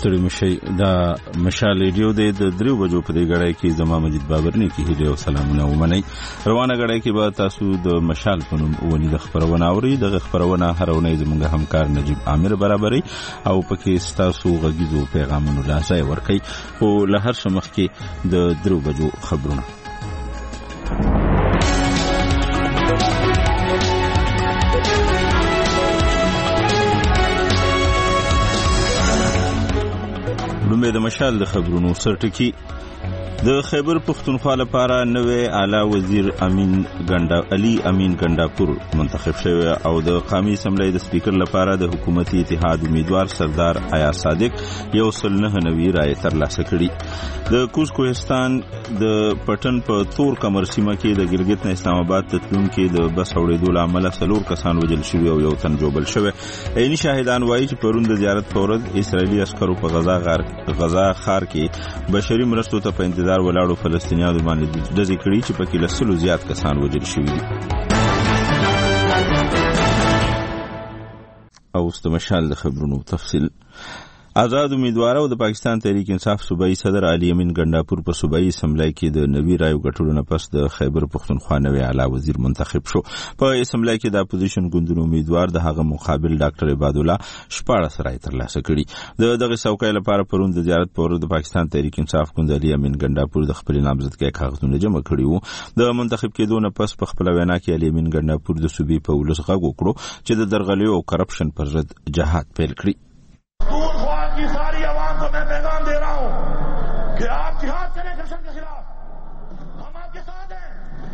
ستړي مشي دا مشال ریډیو د 3 بجو په دې غړای کې زما مجید بابرني کې هیله او سلامونه ومني. روانه غړای کې به تاسو د مشال په نوم ونی د خبرونه اوري. د خبرونه هرونه زموږ همکار نجیب عامر برابرۍ او پکې تاسو غږیزو پیغامونو لاسه ورکي او له هر شمخ کې د 3 بجو خبرونه. لومړی د مشال د خبرونو سرټکی. د خیبر پختونخوا لپاره نوې اعلی وزیر علي امین ګنډاپور منتخب شوی او د قومي اسمبلی د سپیکر لپاره د حکومتي اتحاد امیدوار سردار آیا صادق 199 رای ترلاسه کړي. د کوز کوهستان د پټن په تور کمر سیمه کې د ګلګت نه اسلام آباد تلونکو د بس اورېدو لامل 4 کسان وژل شوي او 1 تن جوبل شوی. عیني شاهدان وایي چې پرون د زیارت په ورځ اسرائیلي عسکرو په غزا ښار کې بشري مرستو ته په انتظار ولاړو فلسطینیانو باندې ډزې کړي چې پکې له 100 زیات کسان وژل شوي دي. او اوس د مشال د خبرونو تفصیل. آزاد امیدوار او د پاکستان تحریک انصاف صوبایي صدر علي امین ګنډاپور په صوبایي اسمبلی کې د نوي رایو ګټلو نه پس د خیبر پختونخوا نوی اعلی وزیر منتخب شو. په اسمبلی کې د اپوزیشن ګوندونو امیدوار د هغه مقابل ډاکټر عباد الله 14 رای ترلاسه کړي. دغه څوکۍ لپاره پرون د زیارت په ورځ د پاکستان تحریک انصاف ګوند علي امین ګنډاپور د خپل نامزدګۍ کاغذونه جمع کړي وو. د منتخب کېدو نه پس په خپل وینا کې علي امین ګنډاپور د صوبې په ولس غږ وکړو چې د درغلیو او کرپشن پر ضد جهاد پیل کړي. की सारी आवाम को मैं पैगाम दे रहा हूं कि आप जिहाद करें करप्शन के खिलाफ, हम आपके साथ हैं.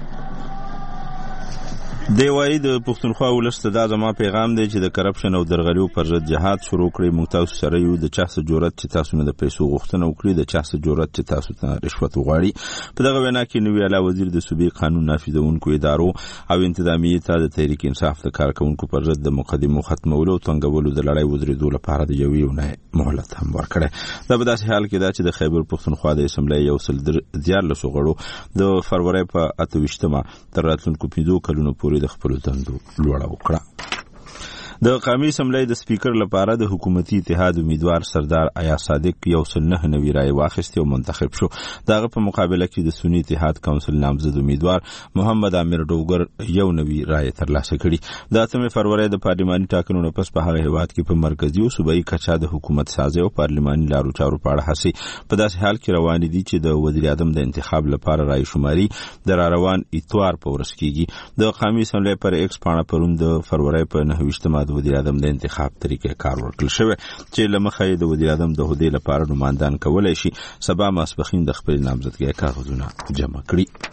دیوایی د پښتونخوا ولست دا زما پیغام دی چې د کرپشن او درغلیو پر ضد جهاد شروع کړي. موږ تاسو سره یو د چا څه جرأت چې تاسو نه د پیسو غوښتنه وکړي، د چا څه جرأت چې تاسو ته رشوت وغواړي. په دغه وینا کې نوی اعلی وزیر د صوبې قانون نافذونکو ادارو او انتظامیې ته د تحریک انصاف د کارکونکو پر ضد د مقدمو ختمولو او څنګهولو د لړۍ ودرېدو لپاره د یوې اونۍ مهلت هم ورکړی. دا په داسې حال کې ده چې د خیبر پښتونخوا د اسمبلی 114 غړو د فروری په 28 تر راتلونکو 5 کلونو پورې د خپل دندو لوړه وکړه. د قومي اسمبلی د سپیکر لپاره د حکومتي اتحاد امیدوار سردار آیا صادق 199 رای واخیستي او منتخب شو. دغه په مقابله کې د سنی اتحاد کونسل نامزد امیدوار محمد عامر ډوګر 1 رای ترلاسه کړي. د 8 فروری د پارلماني ټاکنو نه پس په هغه هیواد کې په مرکزی او صوبایي کچا د حکومت سازي او پارلماني لارو چارو په اړه هڅې په داسې حال کې روان دي چې د وزیر اعظم د انتخاب لپاره رای شماري د روان اتوار په ورځ کېږي. د قومي اسمبلی پر ایکس پاڼه پرون د فروری په 9 د وزیر اعظم د انتخاب طریقې کار ورکړل شوی چې لمخې د وزیر اعظم د هدې لپاره نمایندان کولای شي سبا ماسپخین د خپل نامزدګۍ کاغذونه جمع کړي.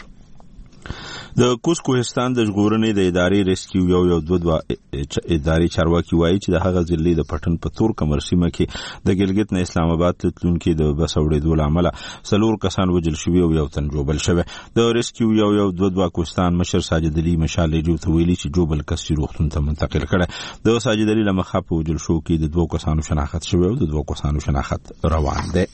د کوز کوهستان د ژغورنې د ادارې ریسکیو یو 2 ادارې چارواکي وایي چې د هغه ضلع د پټن په تور کمر سیمه کې د ګلګت نه اسلام آباد تلونکو د بس اورېدو لامل 4 کسان وژل شوي او 1 تن جوبل شوی. د ریسکیو یو 2 کوهستان مشر ساجد علي مشال ریډیو ته ویلي چې جوبل کس روغتون ته منتقل کړي. د ساجد علي لمخه په وژل شو کې د 2 کسانو شناخت شوی او د 2 کسانو شناخت روان دی.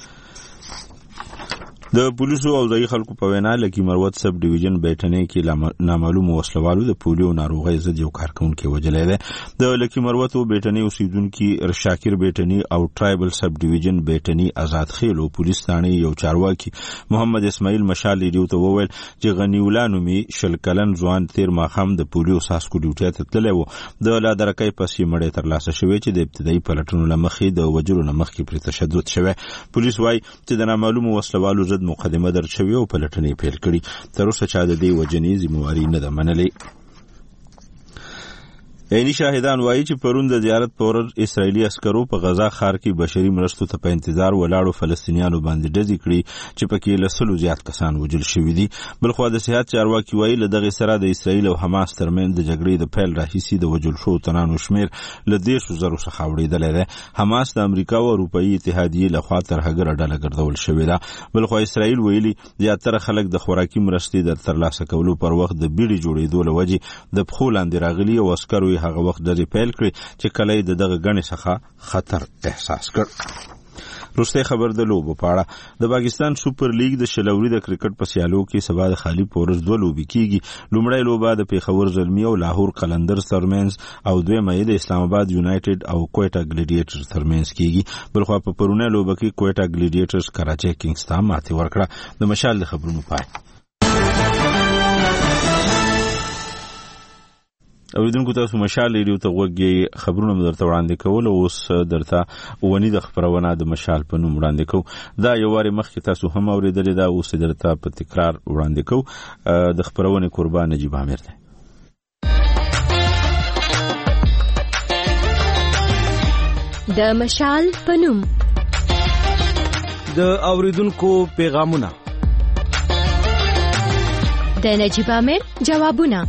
د پولیسو او ځای خلکو په وینا لکی مروت سب ډیویژن بیٹنې کې نامعلوم وسلوالو د پولیو ناروغۍ ضد یو کارکونکو وجلې ده. د لکی مروت بیٹنې اوسیدونکو ارشاکر بیٹنې او ټرایبل سب ډیویژن بیٹنې آزاد خیلو پولیس ثاني یو چارواکي محمد اسماعیل مشال ریډیو ته وویل چې غنی الله نومي شلکلن ځوان تیر ماخام د پولیو ساسکو ډیوټي ته تللی وو. د لادرکۍ پسې مړې ترلاسه شوې چې د ابتدایي پلټنو لمخې د وجلو لمخې پر تشدد شوی. پولیس وايي چې د نامعلوم وسلوالو ضد مقدمه در شوی او پلټنې پیل کړي. تر اوسه چا د دې وجنې ذمہواری نه ده منلې. عیني شاهدان وایي چې پرون د زیارت په ورځ اسرائیلي عسکرو په غزا ښار کې بشري مرستو ته په انتظار ولاړو فلسطینیانو باندې ډزې کړي چې پکې له 100 زیات کسان وژل شوي دي. بلخوا د صحت چارواکي وایي له دغه سره د اسرائیل او حماس ترمنځ د جګړې د پیل راهیسې د وژل شوو تنانو شمیر له 10,000 څخه وړېدلی دی. حماس د امریکا او اروپایي اتحادیې لخوا ترهګره ډله ګرځول شوې ده. بلخوا اسرائیل ویلي زیاتره خلک د خوراکي مرستې د ترلاسه کولو پر وخت د بیړې جوړېدو له وجې د پښو لاندې راغلي او عسکرو هغه وخت د پیل کړی چې کله د دغه غنې څخه خطر احساس کړ. روسته خبر د لوبو په اړه د پاکستان سوپر لیګ د شلوري د کرکټ په سیالو کې سبا د خالي پورز دوه لوبي کیږي. لومړی لوبه د پیښور زلمی او لاهور قلندرز ترمنځ او دویمه د اسلام آباد یونایټډ او کوټا ګلیډیټرز ترمنځ کیږي. بلخو په پرونه لوبه کې کوټا ګلیډیټرز کراچي کینګز ته ماتې ورکړه. د مشال د خبرونو پای. اوریدونکو تاسو مشال ریډیو ته وګورئ. خبرونه درته وړاندې کول او اوس درته ونی د خبرونه د مشال په نوم وړاندې کوم. دا یو واره مخکې تاسو هم اوریدلې دا اوس درته په تکرار وړاندې کوم. د خبرونه قربان نجیب عامر دی. د مشال په نوم د اوریدونکو پیغامونه، د نجیب عامر جوابونه.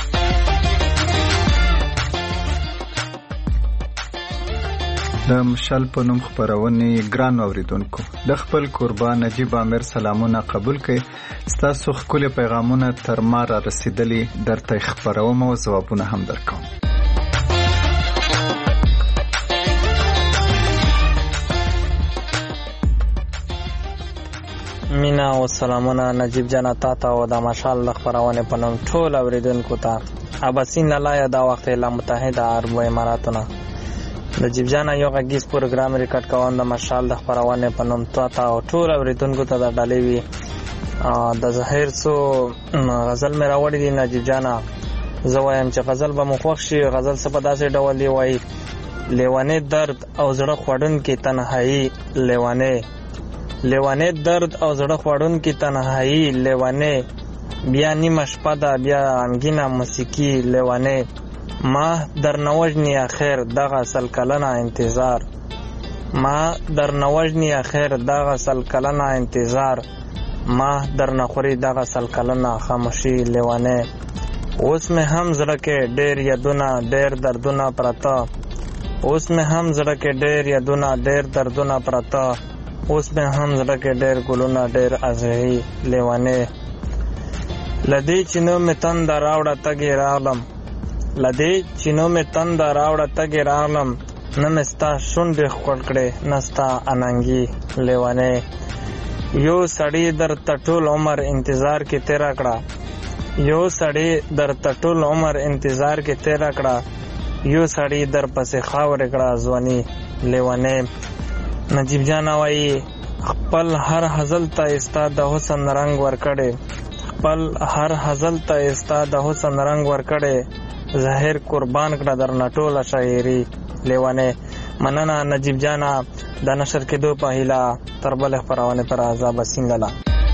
د مشال په نوم خبرونه ګران اوریدونکو، د خپل قربان نجیب عامر سلامونه قبول کړئ. ستاسو خپل پیغامونه تر ما را رسیدلي، درته خبروم او ځوابونه هم درکوم. مینا او سلامونه نجیب جان تا او د مشال خبرونه په نوم ټول اوریدونکو ته اباسین لاله دا وخت له متحده عرب اماراتونه نجیب جان یو غږیز پروګرام ریکارډ کوم د مشال د خبرونه په نوم تا او ټول اوریدونکو ته د ډالۍ وی د ظاهر سو غزل مې راوړی دی. نجیب جان زه وایم چې غزل به مخوښ شي. غزل څه په داسې ډول دی وای: لیوانه درد او زړه خوړون کې تنهایی، لیوانه درد او زړه خوړون کې تنهایی، لیوانه بیا نیمه شپه ده بیا غمګینه موسیقي، لیوانه ما در نوجنی اخر دغه سل کلنه انتظار، ما در نوجنی اخر دغه سل کلنه انتظار، ما در نخوري دغه سل کلنه خاموشي، لیوانه اوس مې هم زړه کې ډېر یادونه ډېر دردونه پراته، اوس مې هم زړه کې ډېر یادونه ډېر دردونه پراته، اوس مې هم زړه کې ډېر ګلونه ډېر ازهي، لیوانه لدې چینو مې تند راوړه تګې راغلم، لدې چینو مې تند راوړه تګې راغلم، نه مې ستا شونډې ښکل کړې نه ستا اننګي، لیوانه یو سړی درته ټول عمر انتظار کې تیره کړه، یو سړی درته ټول عمر انتظار کې تیره کړه، یو سړی در پسې خاورې کړه ځواني، لیوانه نجیب جان وایي خپل هر هزل ته ستا د حسن رنګ ورکړې، خپل هر هزل ته ستا د حسن رنګ ورکړې، ظاهر قربان کړه درنه ټوله شاعري، لیوانه مننه نجیب جانا د نشر کېدو په هیله تر بلې خپرونې پر عذاب سین لاله.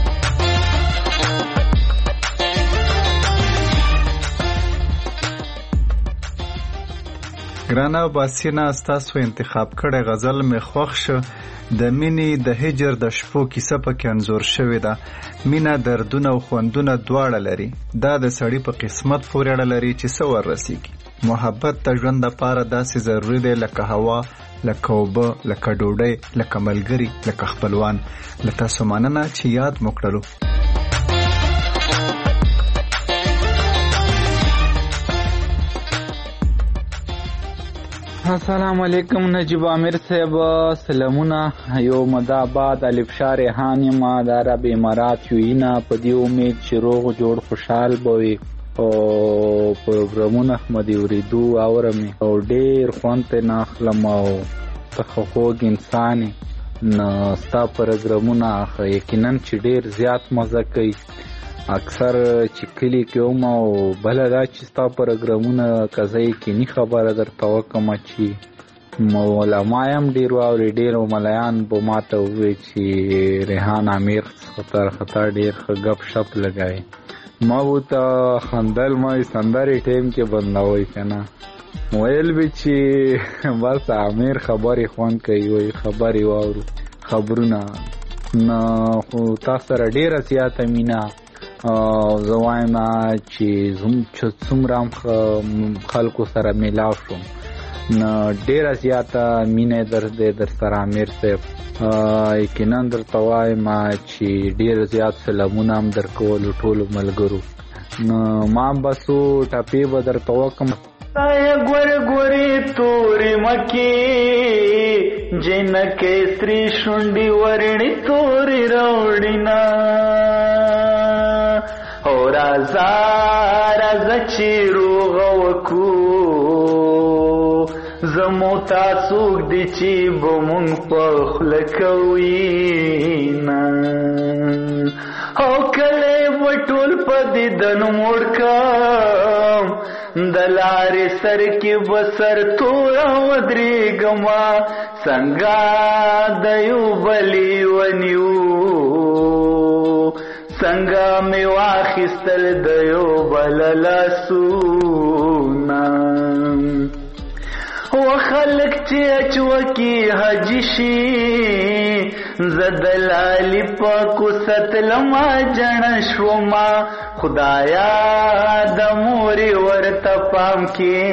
ګرانه باسینا ستاسو انتخاب کړی غزل مې خوښ شو. د مینې د هجر د شپو کیسه پکې انځور شوې ده. مینه دردونه او خوندونه دواړه لري. دا د سړي په قسمت پورې اړه لري چې څه وررسیږي. محبت ته ژوند لپاره داسې ضروري دی لکه هوا، لکه اوبه، لکه ډوډۍ، لکه ملګري، لکه خپلوان. له تاسو مننه چې یاد مو کړلو. السلام علیکم نجیب عامر صاحب، سلامونه. یو مداباد الفشا ریحان ما د عرب امارات یوینا په دې امید چې روغ جوړ خوشحال بوي او پروګرامونه مدي ورېدو اورمې او ډېر خوند ته ناخلم او ته خوږ انسان نه ستا پروګرامونه یقینا چې ډېر زیات مزه کوي. اکثر چې کلی کې وم او بله دا چې ستا پروګرامونه کزی کې نی خبره درته وکړم چې علما هم ډېر واوري. ډېر ملیان به ما ته ووایي چې ریحان امیر خطر ډېر ښه گپ شپ لګوي. ما ورته خندل، ما سندرې ټیم کې بندوئ که نه، ویل به چې بس امیر خبرې خوند کوي، وایي خبرې واورو خبرونه نه. خو تا سره ډېره زیاته مینه زه وایم چې څومره خلکو سره میلاو شوم نه ډېره زیاته مینه در سره امیر صاحب. یقینا درته وایم چې ډېر زیات سلامونه هم درکولو ټولو ملګرو. نو ما به څو ټپې به درته وکړم ګور ګورې تورې مکې جنکې سری شونډې ورڼې تورې راوړینا او رازا رازا چې روغ وکو زمو تاسوک دی چې بمونږ په خوله کوینا او کله وټول په دیدن موړ کم د لارې سر کې بسر توره ودرېږما څنګه د یو بلې ونیو څنګه مې واخیستل د یو بل لاسونه و خلق چې اچوکي حاجي شي زه د لالي په کوڅه تلما جڼه شوما خدایا د مورې ورته پام کې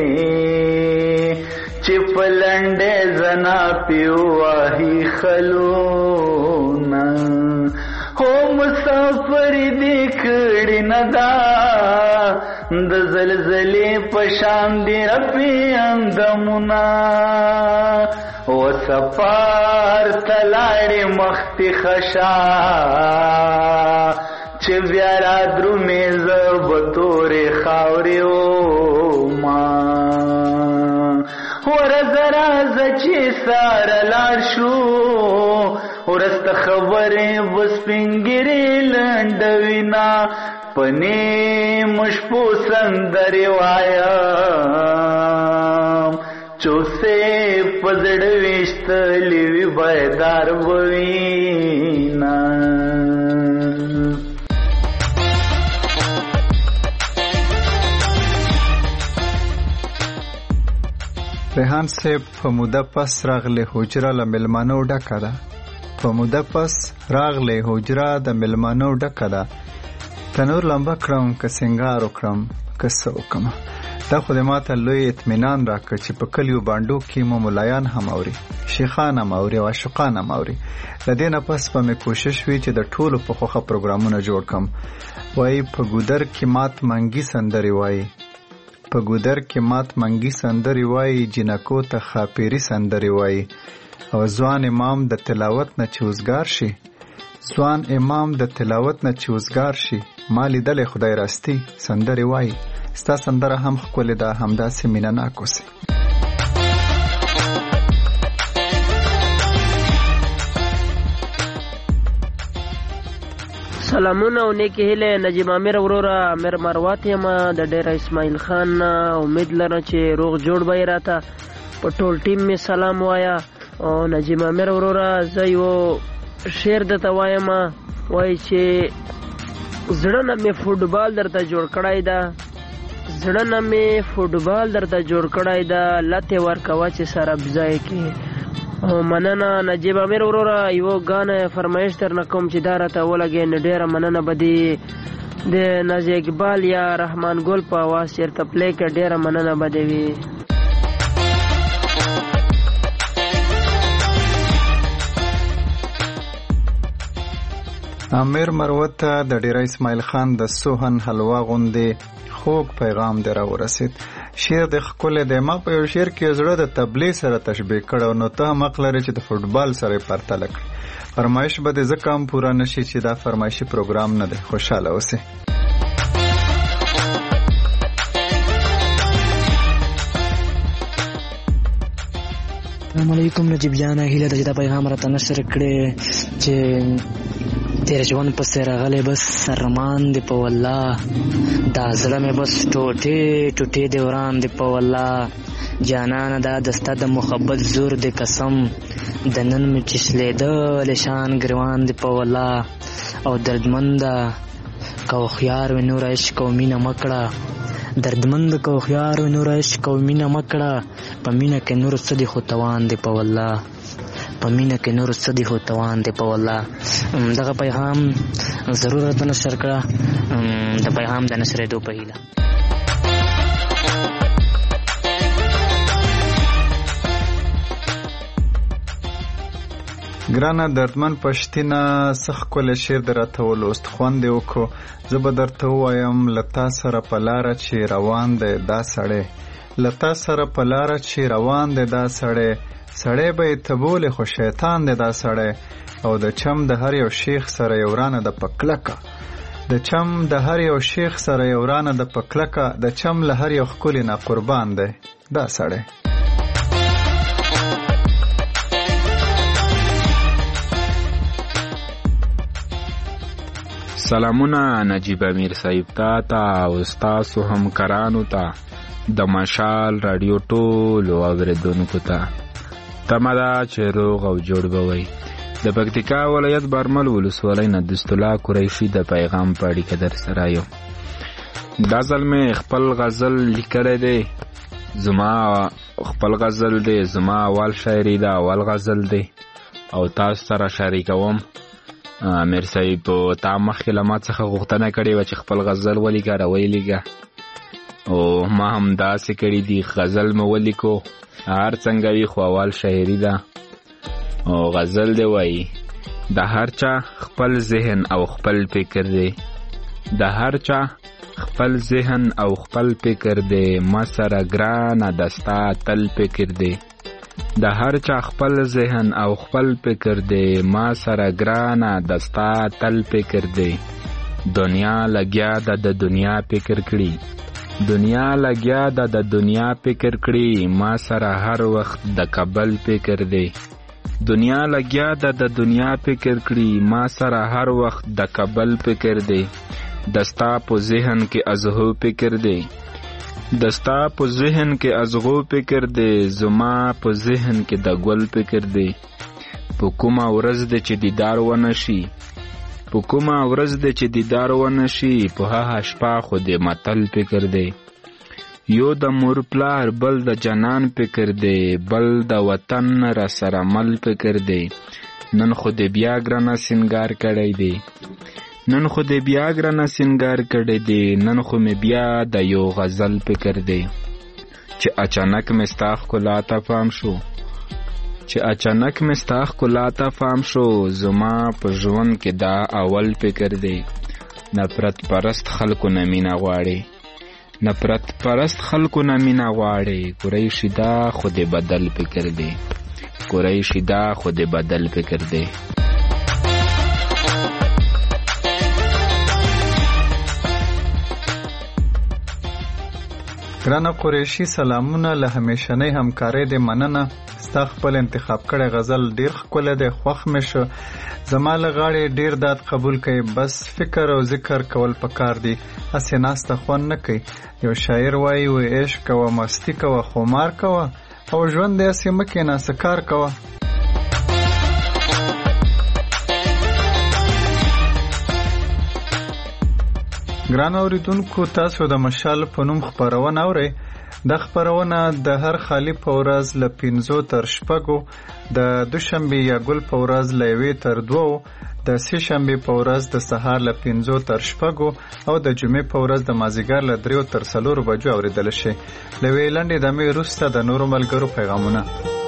چې په لنډې زنا پیو واهي خلونه هو مسافر دې کړي نه دا د زلزلې په شان دی رپی اندمونه و سفر تلاړې مختی خشا چې بیا را درومې زه به تورې خاورې وما ورځه راځه چې ساره لاړ شو ورسته خبرې به سپینګیرې لنډوینا پنې مشپو سندرې وایم چوسې په زړه ویشتلې وي بیدار به وینا ریحان صاحب په موده پس راغلی حجره له مېلمانو ډکه ده په موده پس راغلی حجره د مېلمانو ډکه ده تنور لمبه کړم که سنګار وکړم که څه وکړم دا خو د ماته لوی اطمینان راکړه چې په کلیو بانډو کې مو ملایان هم اوري شیخان هم اوري او عاشقان هم اوري له دې نه پس به مې کوشش وي چې د ټولو په خوښه پروګرامونه جوړ کړم وایي په ګودر کې مات منګي سندرې وایي په ګودر کې مات منګي سندرې وایي جنکو ته خاپیري سندرې وایي او ځوان امام د تلاوت نه چې وزګار شي ځوان امام د تلاوت نه چې وزګار شي ما لیدلې خدای راستي سندرې وایي ستا سندره هم ښکلې ده همداسې مینه ناک اوسې سلامونه او نیکی هیله نجیب امیر وروره امیر مروات یم د ډیره اسماعیل خان امید لرم چې روغ جوړ به یې راته په ټول ټیم مې سلام وایا او نجیب امیر وروره زه یو شعر درته وایم وایي چې زړه نه مې فوټبال درته جوړ کړی ده زړه نه مې فوټبال درته جوړ کړی ده لته ورکوه چې سره بځای کې او مننه نجیب امیر وروره یو غانه فرمایش درنه کوم چې دا راته ولګې نو ډېره مننه به دې د نازي اقبال یا رحمان ګل په اواز چېرته پلی کړه ډېره مننه به دې وي امیر مروت ته د ډیره اسماعیل خان د سوهن حلوا غوندې خوږ پیغام دی راورسید شعر د ښکلی دی ما په یو شعر کې زړه د تبلیغ سره تشبیه کړی نو ته هم حق لرې چې د فوټبال سره یې پرتله کړې فرمایش به دې ځکه هم پوره نه شي چې دا فرمایشي پروګرام نه دی خوشحاله اوسې السلام علیکم نجیب جان هیله ده چې دا پیغام راته نشر کړې چې تیر ژوند پسې راغلی بس سرمان دی په والله دا زړه مې بس ټوټې ټوټې دی وران دی په والله جانانه دا دسته د محبت زور دی قسم د نن مې چسلېده لشان ګروان دی په والله او دردمنده که هوښیار وې نور عشق او مینه مه کړه دردمند که هوښیار وې نور عشق او مینه مه کړه په مینه کې نور څه دی خو توان دی په والله په مینه کې نور څه دی خو توان دی په والله دغه پیغام ضرور راته نشر کړه د پیغام د نشرېدو په هیله ګرانه دردمن پښتینه څه ښکلی شعر دې راته ولوست خوند یې وکړو زه به درته ووایم له تا سره په لاره چې روان دی دا سړی لتا سره په لاره چې روان دی دا سړی به یې تبولې خو شیطان دی دا سړی او د چم د هر یو شیخ سره یو رانه د پکلکه د چم د هر یو شیخ سره یو رانه د پکلکه د چم له هر یو ښکلي نه قربان دی دا سړی. سلامونه نجیب امیر صاحب تا او ستاسو همکارانو ته د مشال رادیو ټولو اوریدونکو ته تمه ده چې روغ او جوړ به وئ. د پکتیکا ولایت برمل ولسوالۍ نه دست الله قریشي د پیغام په اړیکه در سره یم. دا ځل مې خپل غزل لیکلی دی، خپل غزل دی، زما اول شاعري ده، اول غزل دی او تاسو سره شریکوم. امیر صاحب تا مخکې له ما څخه غوښتنه کړې وه چې خپل غزل ولیکه راویلیږه او ما هم داسې کړي دي، غزل مې ولیکو. هر څنګه وي خو اول شاعري ده او غزل دی وایي د هر چا خپل ذهن او خپل فکر دی، د هر چا خپل ذهن او خپل فکر دی، ما سره ګرانه دستا تل فکر دی. د هر چا خپل ذهن او خپل فکر دی، ما سره ګرانه دستا تل فکر دی. دنیا لګیا د دنیا فکر کړي، دنیا لګیا د دنیا فکر کړي، ما سره هر وخت د کابل فکر دی. دنیا لګیا د دنیا فکر کړي، ما سره هر وخت د کابل فکر دی. دستا په ذهن کې ازغو فکر دی، دستا په ذهن کې ازغو فکر دی، زما په ذهن کې د ګل فکر دی. په کومه ورځ دی چې دیدار ونه شي، په کومه ورځ دی چې دیدار ونه شي، په هغه شپه خو د متل فکر دی. یو د مور پلار بل د جنان فکر دی، بل د وطن را سره مل فکر دی. نن خو د بیا ګرانه سینګار کړی دی، نن خو د بیا ګرانه سینګار کړی دی، نن خو مې بیا د یو غزل فکر دی. چې اچانک مې ستا ښکلا ته پام شو، چې اچانک مې ستا ښکلا ته پام شو، زما په ژوند کې دا اول فکر دی. نفرت پرست خلکو نه مینه غواړي، نفرت پرست خلکو نه مینه غواړي، قریشي دا خو د بدل فکر دی، قریشي دا خو د بدل فکر دی. ګرانه قریشي سلامونه، له همیشنۍ همکارۍ دې مننه. ستا خپل انتخاب کړی غزل ډیر ښکلی دی، خوښ مې شو. زما له غاړې ډیر داد قبول کوي، بس فکر او ذکر کول پکار دي، هسې ناسته خوند نه کوي. یو شاعر وایي و عشق کوه، مستی کوه، خمار کوه او ژوند دې هسې مه کښېنه، څه کار کوه. ګران اوریدونکو، تاسو د مشال په نوم خپرونه اورئ. دا خپرونه د هر خالی په ورځ له 5 تر 6، د دوشنبې یا ګل په ورځ له 1 تر 2، د سه شنبې په ورځ د سهار له 5 تر 6 او د جمعې په ورځ د مازیګر له 3 تر 4 بجو اوریدل شي. له ویلندې د مې وروسته د نورو ملګرو پیغامونه.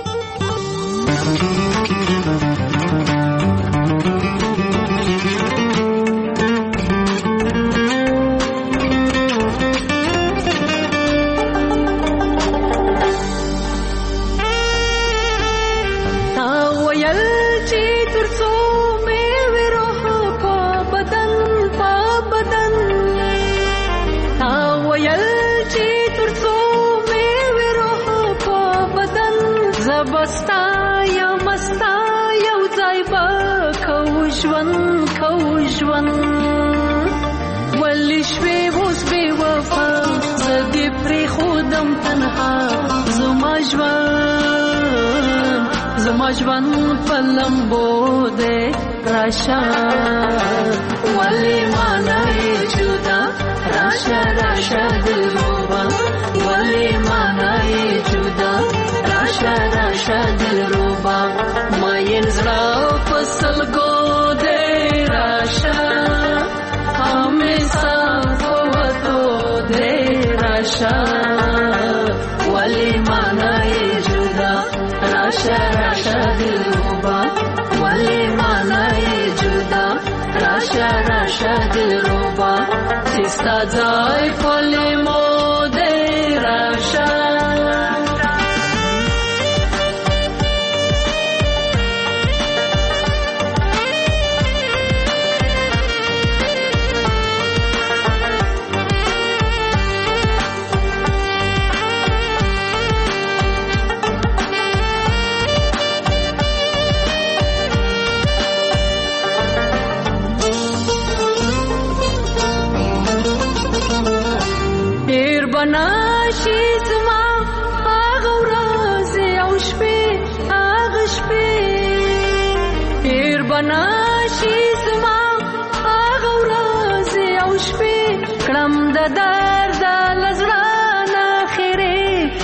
زما ژوند په لمبو دی راشه، ولی مانا یې جدا راشه راشه دلربا، ولی مانا یې جدا راشه راشه دلربا. ماین زړه په سلګو دی راشه، همیشه په وتو دی راشه، ولی مانا یې جدا راشه راشه دلربا، ولی مانا یې جدا راشه راشه دلربا. چې ستا ځای په لیمو دی راشه، بناشي زما هغه ورځې او شپې هغه شپې هیر بناشي زما هغه ورځې او شپې کړم د درد له زړه نه خیرې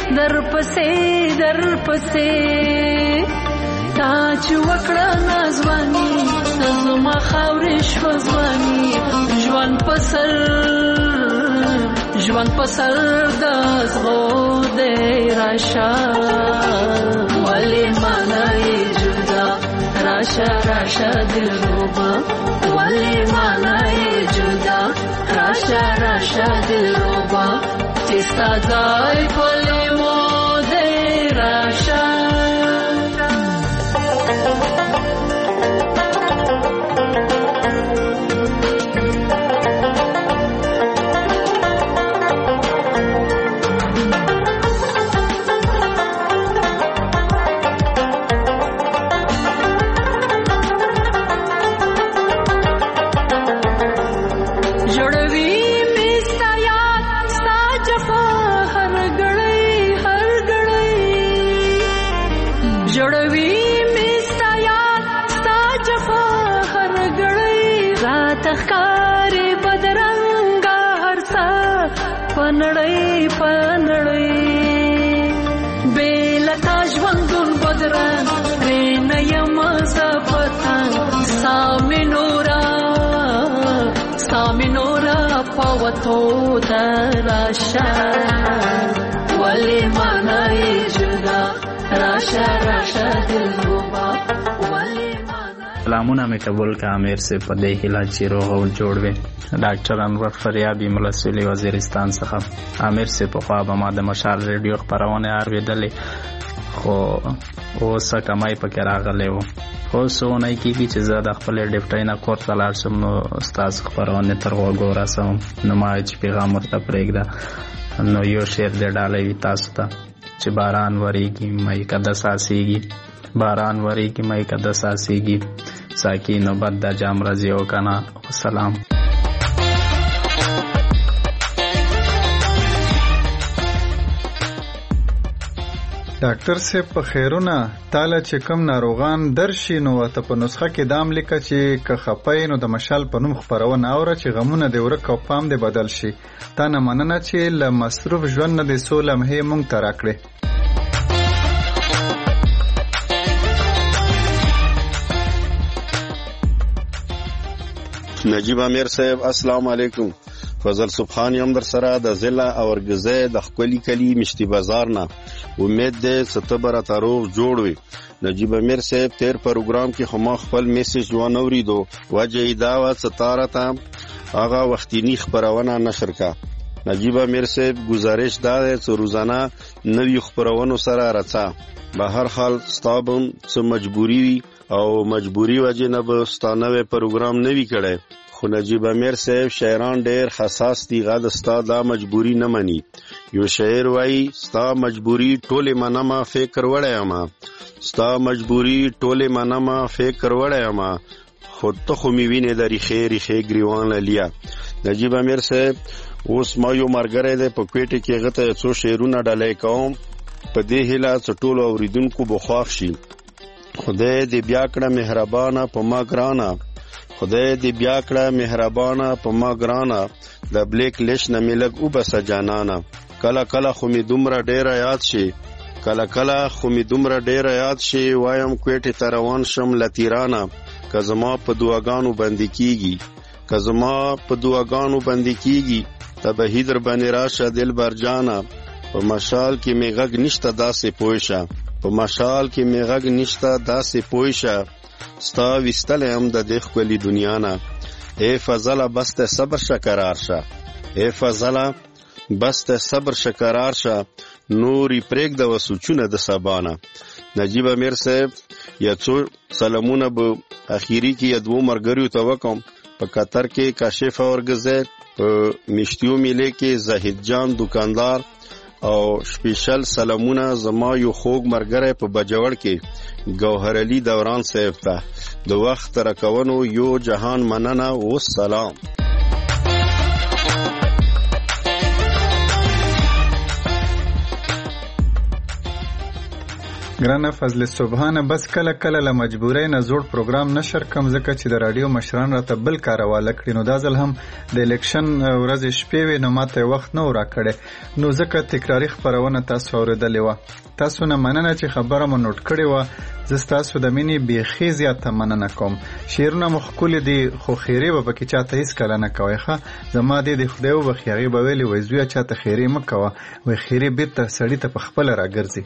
در پسې تا چې وکړه نازواني زما خاورې شوه ځواني ژوند په سر د زغو دی راشه ولې مانا یې جدا راشه دلربا ولې مانا یې جدا راشه دلربا چې ستا ځای په لیمو دی راشه پنړی بیلتا ژوندون بدران رینه یم زپتان سامینورا پاوتو دراشا ولی مانای جدا راشه دلربا سلامونه مې قبول کا امیر سے په دې هیله چې روغ او جوړ وي ډاکټر انور فریابي ملسولی وزیرستان څخه امیر سے په خوا به ما د مشال ریډیو خبرونه اورېدلې خو اوس کمای پکې راغلی و اوس ونه کېږي چې زه د خپل ډیپټۍ نه کور ته لاړ شم نو ستاسو خبرونه تر غوږو رسوم نو ما چې پیغام ورته پرېږده نو یو شعر دې ډالۍ وي تاسو ته چې باران وریږي مې کده ساسیږي باران وریږي مې کده ساسیږي ساکی نوبت د جام رضی او کنا سلام ډاکټر صاحب په خیرونه تاله چې کم ناروغان درشي نو ته په نسخه کې دام لیکه چې که خپای نو د مشال په نوم خبرونه اوره چې غمونه د ورک او پام دې بدل شي تا نه مننه چې له مصروف ژوند نه د څو لمحې مونږ ته راکړې نجیب امیر صاحب السلام علیکم فضل سبحان یم در سره د ضلع اورګزې د خپلی کلی مشتی بازار نه امید دې ستبره تاروغ جوړ وي نجیب امیر صاحب تیر پروګرام کې خو خپل میسج ونوریدو وجه دا و ستاره ته هغه وختینی خبرونه نشر کا نجیب امیر صاحب گزارش داده چې روزانه نوی خبرونو سره راځه به هر حال ستابم څه مجبوری وي او مجبوری وجه نه به ستانه پروګرام نوی کړي خو نجیب امیر صاحب شاعران ډېر حساس دي غد ستا دا مجبوری نه مني یو شاعر وای ستا مجبوری ټوله منما فکر وړای ما ستا مجبوری ټوله منما فکر وړای ما خود ته خو می ویني د ریخي ګریوان لیا نجیب امیر صاحب اوس ما یو مرګره ده په کوټه کې غته څو شعرونه ډالای کوم په دې هیله ټول اوریدونکو بخواخ شي خدای دې بیا کړه مهربانه په ما ګرانا خدای دې بیا کړه مهربانه په ما ګرانا د بلیک لیش نه ملګ او بس جانانا کله خو می دومره ډیر یاد شي کله خو می دومره ډیر یاد شي وایم کوټه تروان شم لتیرانا کزما په دعاګانو باندې کیږي تبه هیدر باندې راشه دل برجانا په مشال کې می غږ نشته داسې پوښه ستا وستل هم د دې خپلې دنیا نه اے فضله بس ته صبر شکرار شه نوري پرېګ د وسوچونه د سبانه نجیب امیر صاحب یا څو سلامونه به اخیری کې دوه مرګریو ته وکم په قطر کې کاشف اورګزه په مشتیو میله کې زاهد جان دکاندار او سپیشل سلامونه زما یو خوږ مرګره په بجوړ کې گوهر علی دوران صاحب ته د وخت راکونو یو جهان مننه او سلام ګرانه فضل سبحانه بس کله کله له مجبورۍ نه زوړ پروګرام نشر کم ځکه چې د رادیو مشران راته بل کار حواله کړي نو دا ځل هم د الیکشن ورځې شپې وې نو ماته وخت نه راکړی نو ځکه تکراري خپرونه تاسو اورېدلې وه تاسو نه مننه چې خبره مو نوٹ کړې وه زه ستاسو د مینې بیخي زیاته مننه کوم شعرونه مو ښکلي دي خو خیرې به پکې چاته هېڅکله نه کوئ ښه زما دې د خدای وبخي هغې به ویلې وایي زویه چاته خیرې مه کوه وایي خیرې بېرته سړي ته پخپله راګرځي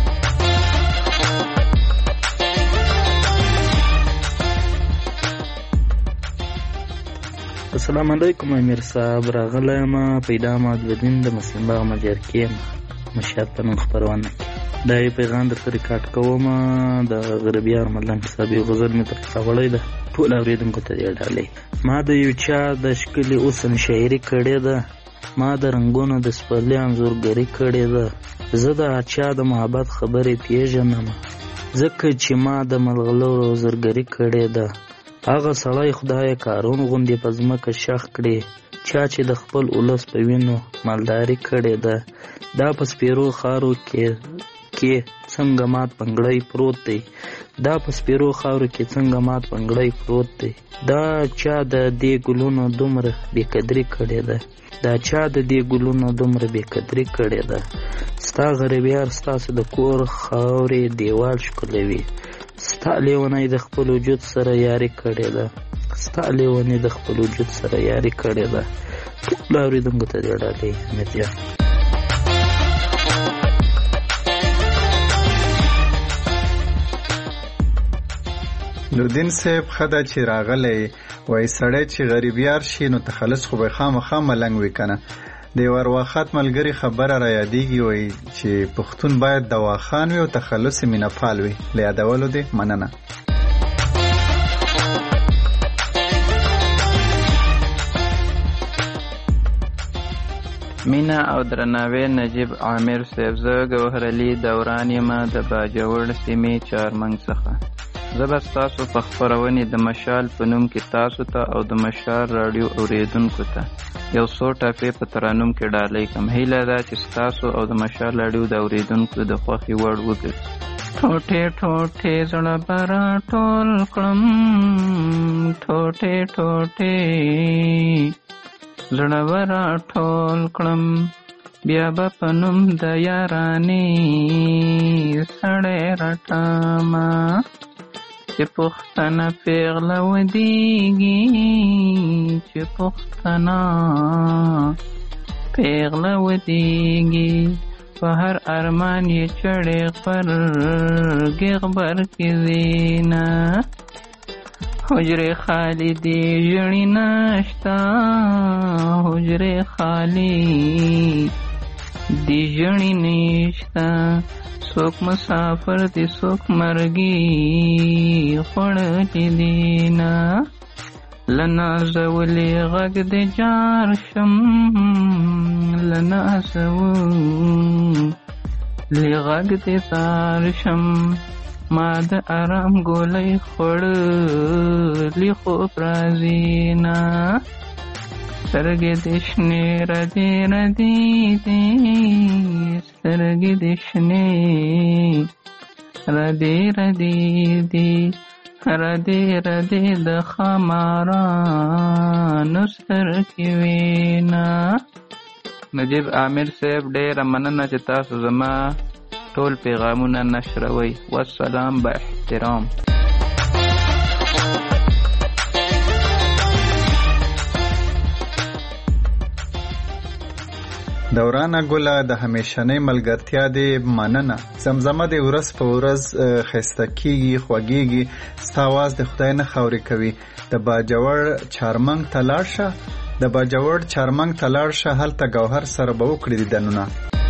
السلام علیکم امیر صاحب راغلی یم پیدا محمدالدین د مسلم باغ مجرکې یم مشهد په نوم خپرونه کې دا یو پیغام درته ریکارډ کوم د غربیار ملنګ صاحب یو غزل مې ترې راوړی ده ټول اورېدونکو ته یې ډالۍ ما د یو چا د ښکلي اوسن شاعري کړې ده ما د رنګونو د سپرلي انځورګري کړې ده زه د چا د محبت خبرې پیژنم ځکه چې ما د ملغلرو زرګري کړې ده هغه سړی خدای کارون غوندې په ځمکه شخ کړي چا چې د خپل ولس په وینو مالداري کړې ده دا په سپیرو خارو کې څنګه مات پنګړی پروت دی دا په سپیرو خارو کې څنګه مات پنګړی پروت دی دا چا د دې ګلونو دومره بېقدري کړې ده دا چا د دې ګلونو دومره بېقدري کړې ده ستا غریبیار ستاسو د کور خاورې دیوال ښکلوي ستا لیونی د خپل وجود سره یاري کړې ده ستا لیونی د خپل وجود سره یاري کړې ده ټول اورېدونکو ته دې ډالۍ امید جان نوردین صاحب خدا چې راغلی وای سړی چې غریبیار شي نو تخلص خو به خامخا ملنګ وي کنه د ورواخات ملګری خبره را یادېږي وای چې پښتون باید دواخان وي او تخلص مینه پال وي له یادولو دې مننه مینا او درناوی نجیب عامر صاحب زه ګوهر علي دوران یم د باجوړ سیمې چارمنګ څخه زه به ستاسو په خپرونې د مشال په نوم کې تاسو ته او د مشال راډیو اورېدونکو ته یو څو ټاپې په ترانوم کې ډالۍ کړم هیله ده چې ستاسو او د مشال راډیو د اورېدونکو د خوښې وړ وګرځي ټوټې ټوټې زړه به راټول کړم ټوټې ټوټې زړه به راټول کړم بیا به په نوم د یارانې سړی رټمه چې پښتنه پیغله ودیږي چې پښتنه پیغله ودیږي په هر ارمان یې چړې غبرګې غبرګې زینه حجرې خالی دی ژړې نشته حجرې خالی دی ژړې نشته څوک مسافر دی څوک مرګي خوړلې دینه له نازولې غږ دی جار شم له نازولې غږ دی زار شم ما د آرام ګولۍ خوړلې خوب راځي نه سترګې دې شنې ردې ردې دي سترګې دې شنې ردې ردې دي ردې ردې د خمارانو سترګې وینا نجیب عامر صاحب ډېره مننه چې تاسو زما ټول پیغامونه نشروي والسلام با احترام دورانه ګله د همیشنۍ ملګرتیا دې مننه زمزمه دې ورځ په ورځ ښایسته کېږي خوږېږي ستا اواز د خدای نه خاورې کوي د باجوړ چارمنګ ته لاړ شه د باجوړ چارمنګ ته لاړ شه هلته ګوهر سره به وکړي دیدنونه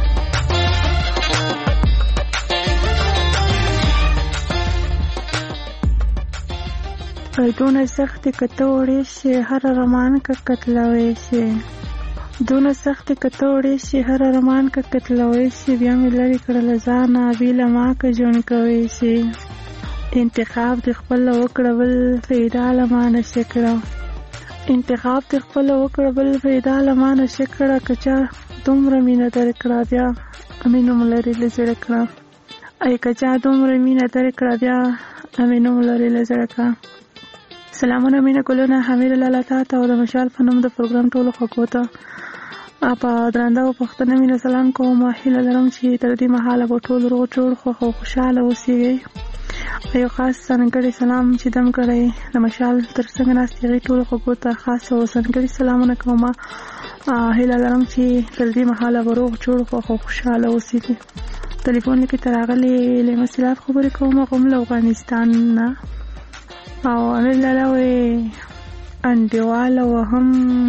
دونه سختې که ته وړې شې هر ارمان که کتلوی شې دونه سختې که ته وړې شې هر ارمان که کتلوی شې بیا مې لرې کړه له ځانه بې له ما که ژوند کوی شې انتخاب دې خپله وکړه بل فایده له ما نشي کړه انتخاب دې خپله وکړه بل فایده له ما نشي کړه که چا دومره مینه درکړه بیا مینه مو لرې له زړه کړه ای که چا دومره مینه درکړه بیا مې نوم لري له زړه کا. سلامونه مینه ګلونه حمید لاله تا ته او د مشال په نوم د پروګرام ټولو خلکو ته په درنده او پښتنه مینه سلام کوم. هیله لرم چې تر دې مهاله به ټول روغ جوړ خو خوشحاله اوسئ. یو خاص ځانګړی سلام چې دم کړی د مشال تر څنګ ناست هغې ټولو خلکو ته خاص او ځانګړي سلامونه کوم. هیله لرم چې تر دې مهاله به روغ جوړ خو خوشحاله اوسئ. ټلیفون کې ته راغلی له مسلات خبرې کوم غوم له افغانستان نه او امیر لاله وې انډیواله وهم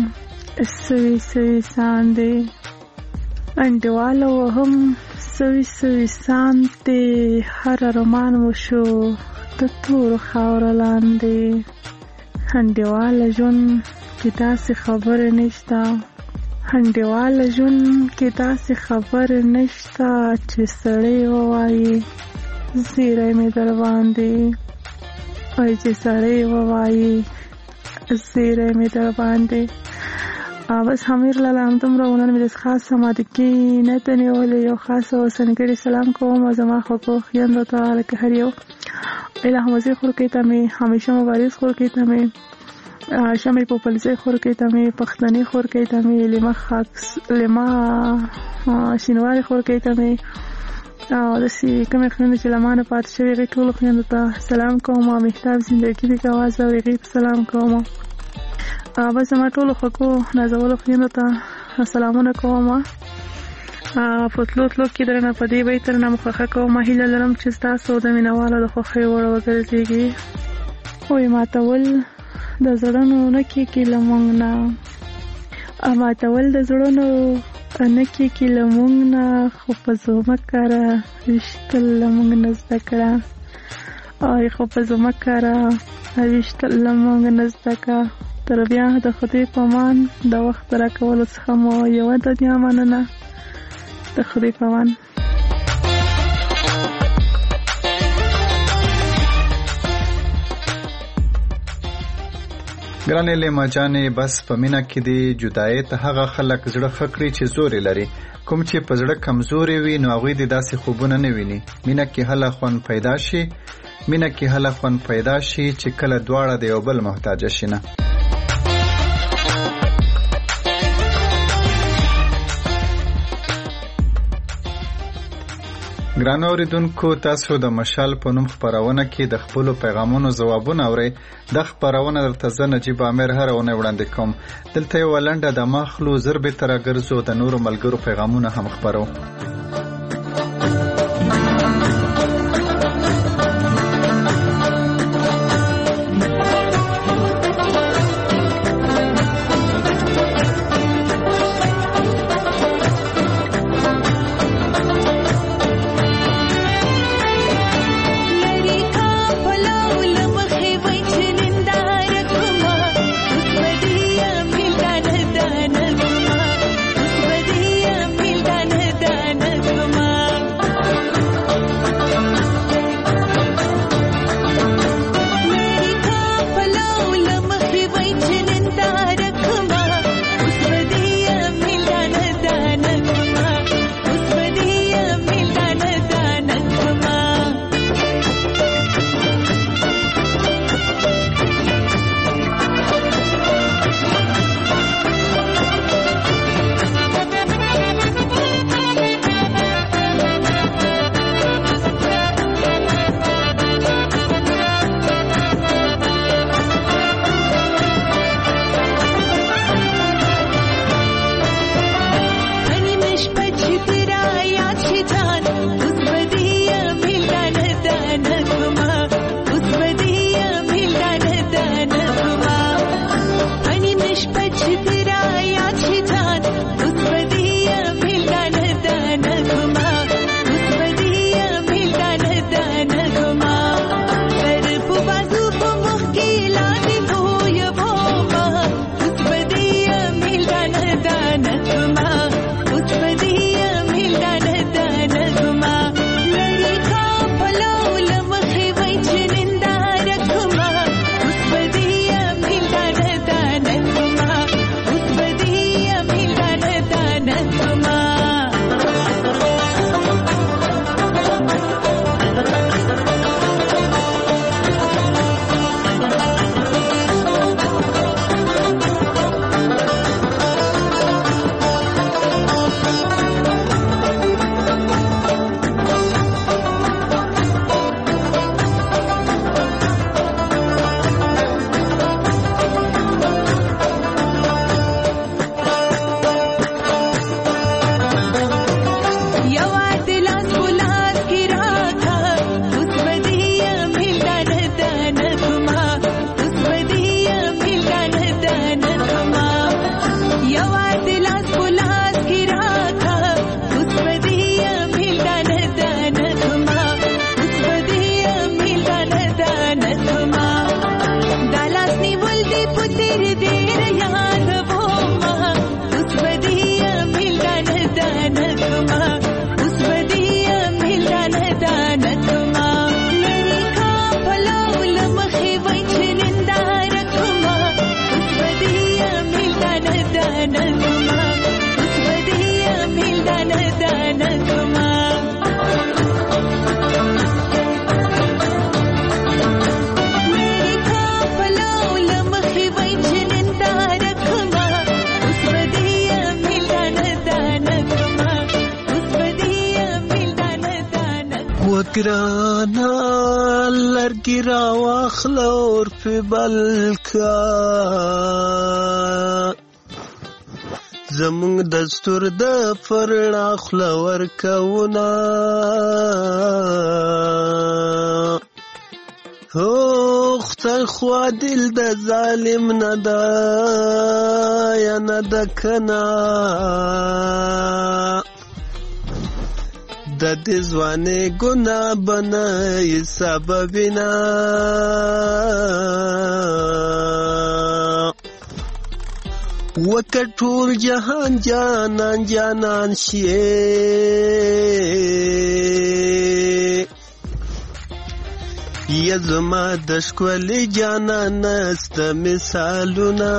سوي ساندې انډیواله وهم سوي ساندې هر ارمان وشو د تور خاوره لاندې. انډیواله ژوند کې داسې خبرې نشته انډیواله ژوند کې داسې خبرې نشته چې سړی ووایي زیری مې در باندې وای چې سړی ووایي زیری مې در باندې. بس امیر لاله همدومره ونن مې د خاص سمادګي نه ته نیولې یو خاص او ځانګړی سلام کوم زما خوږو خویندو ته لکه هر یو الهه مزې خورکې ته مې همیشه مبارز خورکې ته مې شمې په پلزې خورکې ته مې پښتني خورکې ته مې لما شینواري خورکې ته مې او داسې کومې خویندې چې له ما نه پاتې شوي هغې ټولو خویندو ته سلام کوم. مهتاب زندګي د ګواز او هغې ته سلام کوم. بس زما ټولو خوږو نازولو خویندو ته سلامونه کوم. په تلو کې درنه په دې بیت درنه مخه کوم. هیله لرم چې ستاسو د مینهوالو د خوښۍ وړ وګرځېږي. وایي ماتول د زړونو نه کېږي له موږ نه ماتول د زړونو نه کېږي له موږ نه خو په ځمکه راویشتل له موږ نه زده کړه خو په ځمکه راویشتل له موږ نه زده کړه. تر بیا د خدای په امان د وخت راکولو څخه مو یوه دنیا مننه. د خدای په امان. ګرانې لیما جانې بس په مینه کې دی جدایۍ ته هغه خلک زړه ښه کړي چې زورې لري. کوم چې په زړه کمزورې وي نو هغوی دې داسې خوبونه نه ویني. مینه کې هله خوند پیدا شي مینه کې هله خوند پیدا شي چې کله دواړه د یو بل محتاجه شي نه. ګرانو اوریدونکو تاسو د مشال په نوم خپرونه کې د خپلو پیغامونو ځوابونه اورئ. د خپرونه درته زه نجیب عامر هره اونۍ وړاندې کوم. دلته یوه لنډه د ماخلو زر بېرته راګرځو د نورو ملګرو پیغامونه هم خپرو. ګرانا لرګي راواخله اور پې بل کا زمونږ دستور د فرڼا خوله ورکوونه هو خدای خوا دل د ظالم نه ده یا نه ده کنه د دې ځوانۍ ګناه به نه سببینا وکه ټول جهان جانان جانان شي یا زما د ښکلي جانان سته مثالونه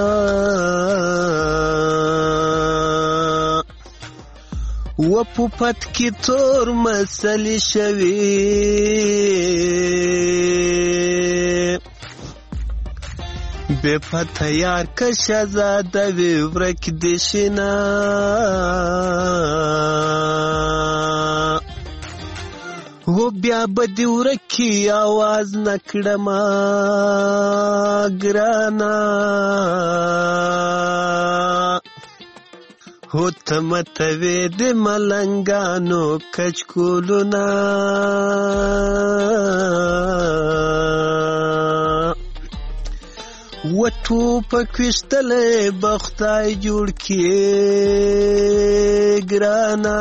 و پوپت کی تور مسلی شوی بے پتہ یار کا شہزادہ وی ورک دشنا و بیا بدی ورکی آواز نکڑما گرانا هو تمتوی د ملنګانو کچکولونا و ټوپک ویشتلی بخدای جوړ کړي ګرانا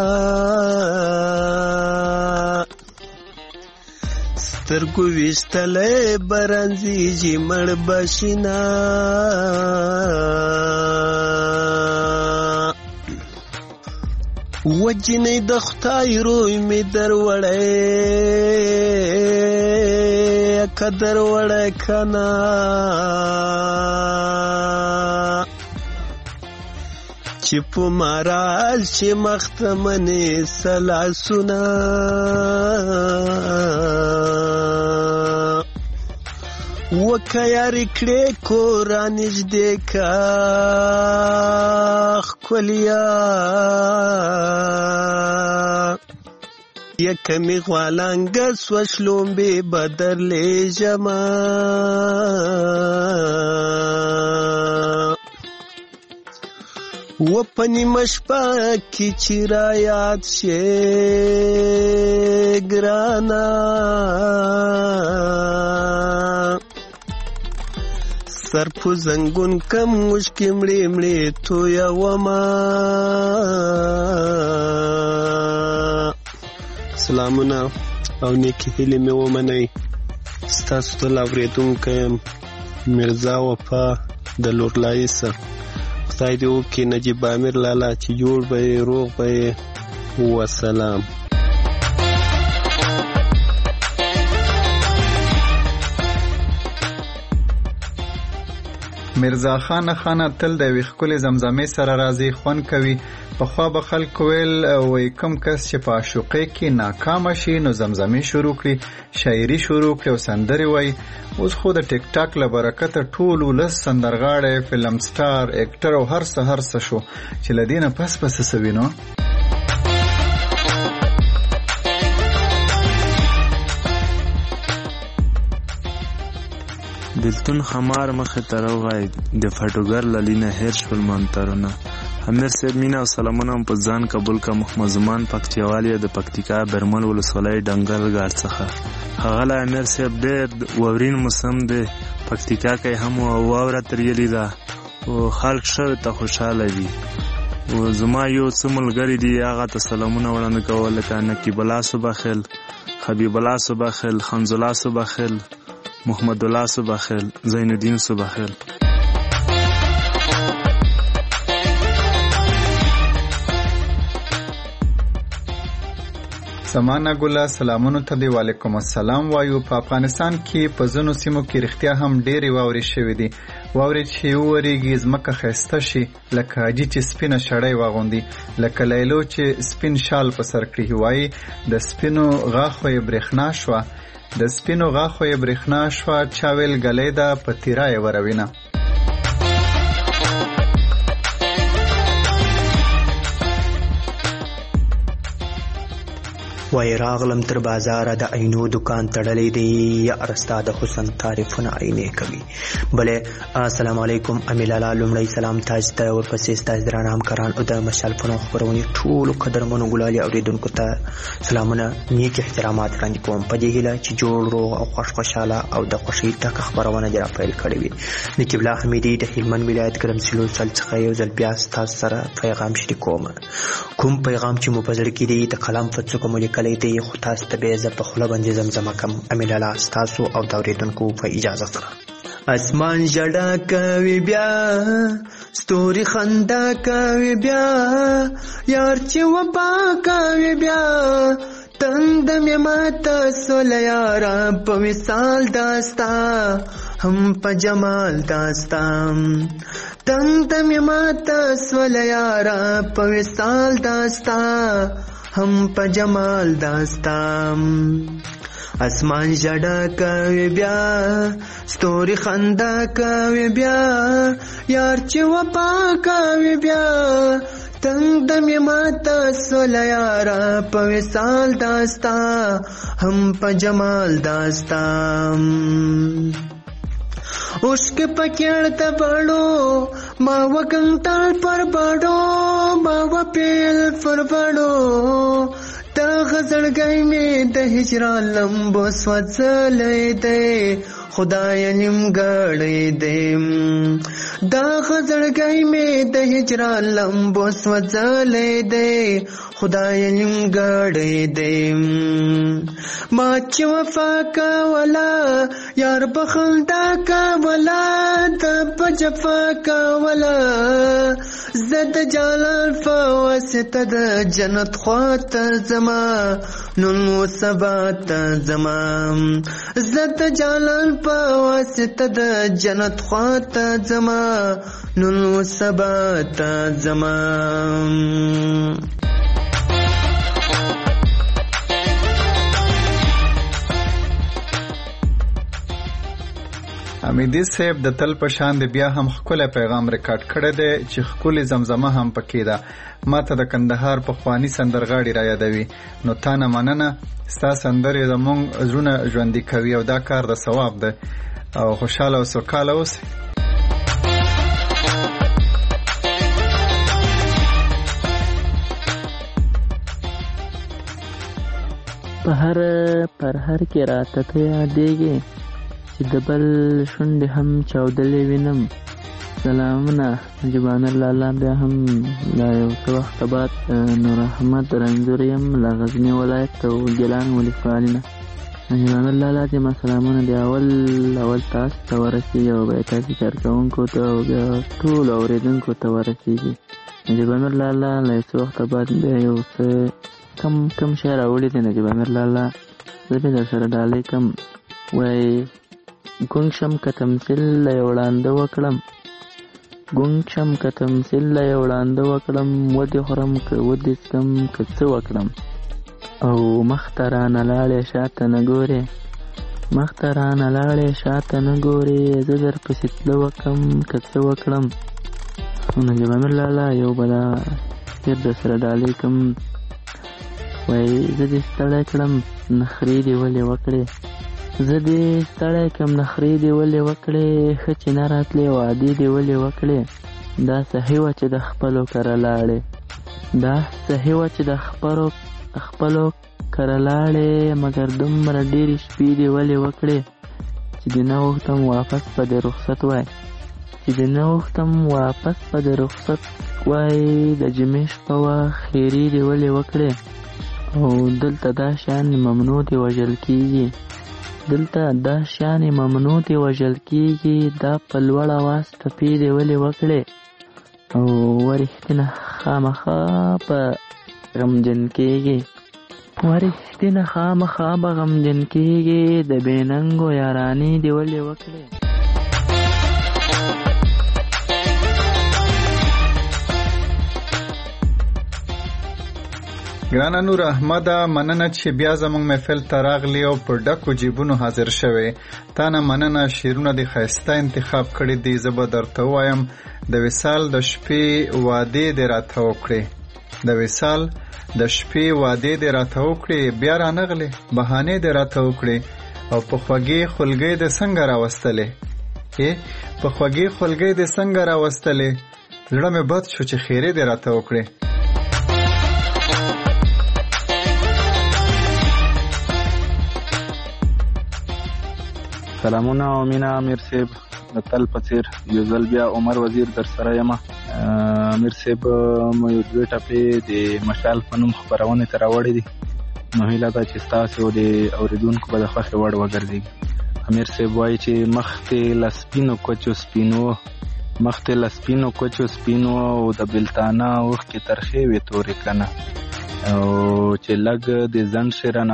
سترګو ویشتلی برنځېږي مړ بشینا وجنی د خدای روی می دروړی که دروړی کنا چې په ماراز چې مختمنې سلاسونه وکه یارې کړې کورا نږدې کا ښکلیا یکمی غوالانگه سوشلومبی بدر لیجما و پنی مشپا کی چرایات شگرانا سر پو زنگون کم مشکی مڑی مڑی تو یا وما سلامونه او نیکی هیلې مې ومنئ ستاسو ټول اورېدونکی یم مرزا وفا د لورلایسه خدای دې وکړي نجیب امیر لالا چې جوړ به یې روغ به یې وسلام مرزا خان خانه تل د یوې ښکلې زمزمې سره راځي خوند کوي پخوا به خلکو ویل وایي کوم کس چې په عاشقۍ کې ناکامه شي نو زمزمې شروع کړي شاعري شروع کړي او سندرې وایي اوس خو د ټیک ټاک له برکته ټول ولس سندرغاړی فلم سټار اکټر او هر څه شو چې له دې نه پس څه وینو بلتون خمار مخې ته راوغی د فټوګر له لینه هېر شول منترونه امیر صاحب مینه او سلامونه هم په ځان قبول که محمد زمان پکتیوال یې د پکتیکا برمل ولسوالۍ ډنګر ګاډ څخه هغه له امیر صاحب ډېر واورین موسم دی پکتیکا کې هم واوره تریلې ده او خلک ښه ته خوشحاله دي او زما یو څه ملګري دي هغه ته سلامونه وړاندې کول لکه نقیب الله صباخیل حبیب الله صباخیل خنز الله صباخیل محمد الله صباخیل زین الدین صباخیل سمانه ګله سلامونو ته دی وعلیکم السلام وایو په افغانستان کې په ځینو سیمو کې رښتیا هم ډېرې واورې شوې دي واورې چې وورېږي ځمکه ښایسته شي لکه حاجي چې سپینه شړۍ واغوندي لکه لیلو چې سپین شال په سر کړي وایي د سپینو غاښو یې برېښنا شوه د سپینو غاښو یې برېښنا شوه چا ویل ګلۍ ده په تیرا یې وروینه وای راغلم تر بازار د عینو دکان تړلې دی یا ارستا د حسن تعریفونه عینې کوي. بله السلام علیکم امیلالا لومړی سلام تاسو ته ورپسې ستاسو درانه همکاران او د مشال فنون خبرونې ټولو قدرمنو ګلالي اوریدونکو ته سلامونه نیک احترامات وړاندې کوم په دې هیله چې جوړ روغ او خوشاله او د خوښۍ ټکه خبرونه جرا پیل کړې وي. نقیب الله حمیدي د هلمند ولایت ګرمسلو چل څخه یو ځل بیا ستاسو سره پیغام شریکوم. کوم پیغام چې مو په زړه کې دی د قلم په څوکه مو لیکلی دی خو تاسو ته به زه په خوله باندې زمزمه کوم. امین الله ستاسو او د اورېدونکو په اجازه سره. اسمان ژړا کوي بیا ستوري خندا کوي بیا یار چې وفا کوي بیا تند مې ماته سول یارا په مثال داستا هم په جمال داستا تند مې ماته سول یارا په مثال داستا هم په جمال داستا. اسمان ژړا کوي بیا ستوري خندا کوي بیا یار چې وفا کوي بیا تنگ دمی ماتا سول یارا په وصال داستا هم په جمال داستا. عشق پکړ ته بړو ما وګنټال پر بړو ما وپیل پر بړو تا غزړګی می د هجران لمبو سوځلې دی خدای نیمګړی دی دا غزړګی می د هجران لمبو سوځلې دی خدای نیمګړی دی. ما چې وفا کوله یار بخندا کوله د په جفا کوله زد جلال فواسطه د جنت خواته زما نن و سبا ته زما زد جلال فواسطه د جنت خواته زما نن و سبا ته زما. امیدي صاحب د تل په شان دی بیا هم ښکلی پیغام ریکارډ کړی دی چې ښکلې زمزمه هم پکې ده. ما ته د کندهار پخواني سندرغاړي را یادوي. نو تا نه مننه ستا سندرې زموږ زړونه ژوندي کوي او دا کار د ثواب ده او خوشحاله او سوکاله اوسئ. پر هر کې راته ته یادېږي چې د بل شونډې هم چاودلې وینم. سلامونه نجیبان الله بیا هم لا یو څه وخته بعد نور احمد رنځور یم له غزني ولایت او ګیلان ولسوالۍ نه. نجیبان الله ته ما سلامونه دی اول تاسو ته ورسېږي او بیا تاسو کارکوونکو ته او بیا ټولو اورېدونکو ته ورسېږي. نجیبان الله له یو څه وخته بعد بیا یو څه کم شی راوړی دی. نجیبان الله زه به در سره ډالۍ کم. وایي ګونګ شم که تمثیل له یو وړانده وکړم ګونګ شم که تمثیل له یو وړانده وکړم ودې خورم که ودې څکم که څه وکړم او مخته رانه لاړې شاته نه ګورې مخته رانه لاړې شاته نه ګورې زه در پسې تله وکړم که څه وکړم. نجیب امیر لالا یو بله تیر در سره ډالۍ کم. وایي زه دې ستړی کړم نخرې دې ولې وکړې زه دې ستړی کم نخرې دې ولې وکړې ښه چې نه راتلې وعدې دې ولې وکړې دا صحیح وه چې د خپلو کره لاړې دا صحیح وه چې د خپلو کره لاړې مګر دومره ډېرې شپې دې ولې وکړې چې دې نه غوښتم واپس په دې رخصت وای چې دې نه غوښتم واپس په دې رخصت وای د جمعې شپه وه خیرې دې ولې وکړې او دلته دا شیان ممنوع دې وژل کېږي دلته دا شیان ممنوع دې وژل کېږي دا په لوړ اواز ټپې دې ولې وکړې او ورښتینه خامخا به غمجن کېږي ورښتینه خامخا به غمجن کېږي د بې ننګو یارانې دې ولې وکړې. ګرانه نور احمده مننه چې بیا زموږ محفل ته راغلی او په ډکو جیبونو حاضر شوی. تا نه مننه شعرونه دې ښایسته انتخاب کړي دي. زه به درته ووایم د وصال د شپې وعدې دې راته وکړې د وصال د شپې وعدې دې راته وکړې بیا رانغلې بهانې دې راته وکړې او په خوږې خولګۍ دې څنګه راوستلې په خوږې خولګۍ دې څنګه راوستلې زړه مې بد شو چې خیرې دې راته وکړې. سلامونه او مینا امیر صاحب د تل په څیر یو ځل بیا عمر وزیر در سره یم. امیر صاحب مو یو دوه ټپې د مشال په نوم خپرونې ته راوړې دي، نو هیله ده چې ستاسو د اوریدونکو به د خوښې وړ وګرځېږي. امیر صاحب وایي چې مخکې له سپینو کوچو سپینو او د بلتانه اوښکې ترخې وې تورې کنه، او چې لږ د ځنډ شیرن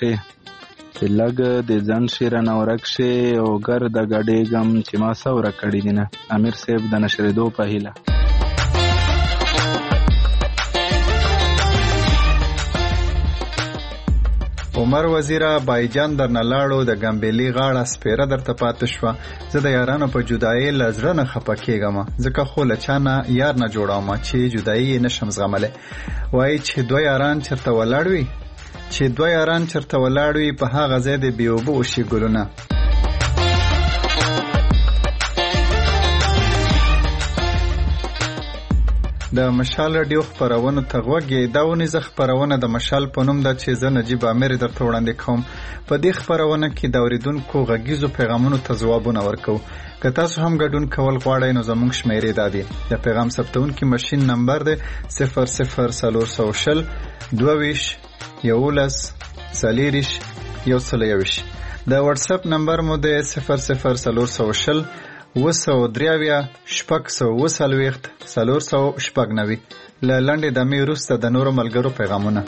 او رکشې او ګرد ګډېږم چې ما سوره کړي دي نه. امیر صاحب د نشرېدو په هیله. عمر وزیره بایجان درنه لاړو د ګمبېلې غاړه سپېره درته پاتې شوه. زه د یارانو په جدایۍ له زړه نه خفه کېږم، ځکه خو له چا نه یار نه جوړوم چې جدایي یې نشم زغملی. وایي چې دوه یاران چرته ولاړ وي په هغه ځای د بې اوبه وشي ګلونه. د مشال رادیو خپرونو ته غوږ یې. دا ونیزه خپرونه د مشال په نوم ده چې زه نجیب امیر درته وړاندې کوم. په دې خپرونه کې د اوریدونکو غږیزو پیغامونو ته ځوابونه ورکوو. که تاسو هم ګډون کول غواړئ نو زموږ شمیرې دا دي. د پیغام ثبتونکي ماشین نمبر دی 00420 22 11 40 د واتس اپ نمبر مو دی 00420 923 490. له لنډې دمې وروسته د نورو ملګرو پیغامونه.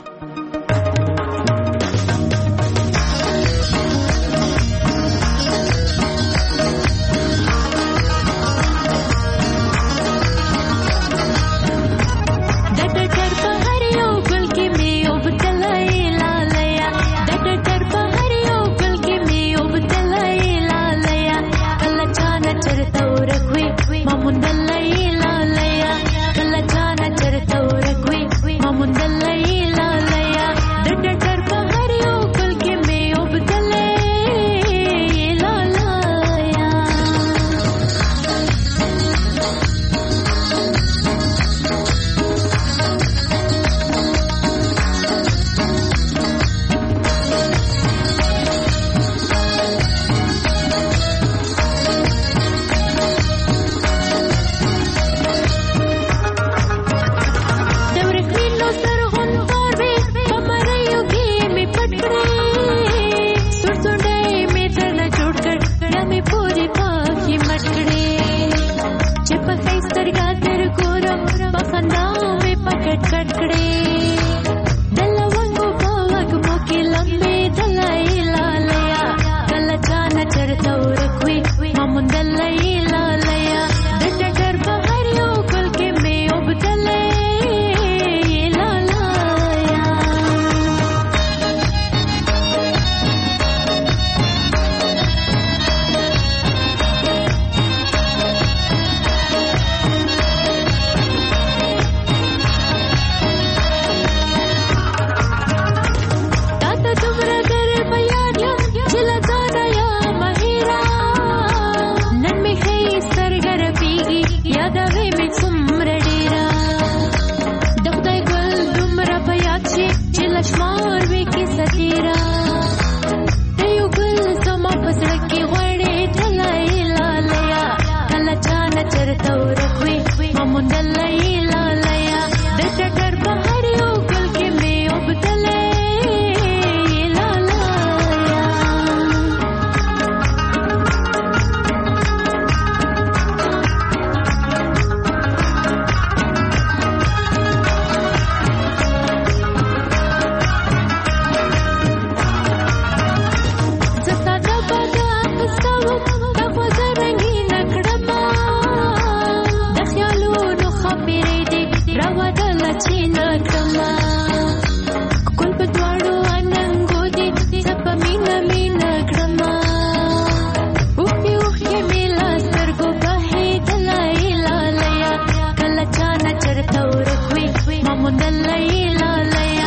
چرته ورکوي ما مونږ لایلا لیا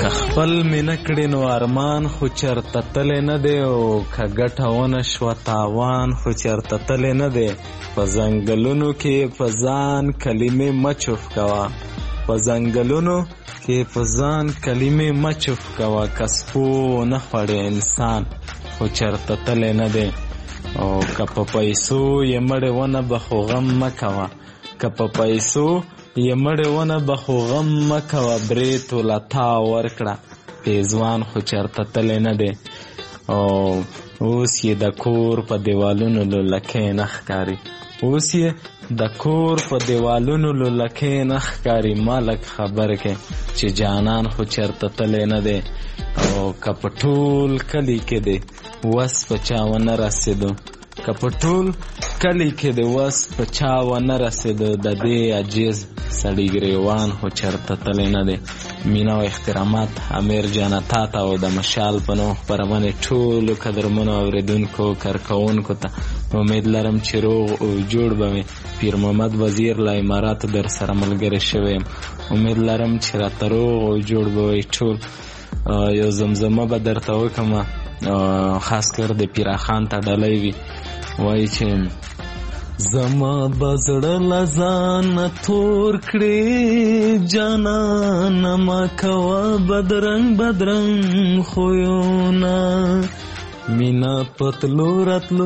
خپل مینه کړي نو ارمان خو چرته تللی نه دی او که ګټه ونه شوه تاوان خو چرته تللی نه دی په ځنګلونو کې په ځان کلمې مه چوف کوه په ځنګلونو کې په ځان کلمې مه چوف کوه که سپو نه خوړې انسان خو چرته تللی نه دی او که په پیسو یې مړې ونه به خو غم مه کوه که په پیسو یې مړې ونه به خو غم مه کوه برېت وله تا ورکړه پیزوان خو چرته تللی نه دی او اوس یې د کور په دیوالونو لولکۍ نه ښکاري اوس یې د کور په دیوالونو لولکۍ نه ښکاري ما لږ خبر کې چې جانان خو چرته تللی نه دی او که په ټول کلي کې دی وس په چا ونه رسېدو که په ټول کلي کې د وس په چا ونه رسېدو د دې عجیز سړي ګریوان خو چرته تللی نه دی. مینه او احترامات امیر جانه تا ته او د مشال په نوم خپرونې ټولو قدرمنو اورېدونکو کارکوونکو ته امید لرم چې روغ او جوړ به وي. پیر محمد وزیر له اماراتو در سره ملګری شوی یم. امید لرم چې راته روغ او جوړ به وي ټول. یو زمزمه به درته وکړم خاص کر د پیراخان ته ډلی وي وایي چې زما بزړه لزان تور کړې جانانه ما کوه بدرنګ بدرنګ خویونه مینا پتلو راتلو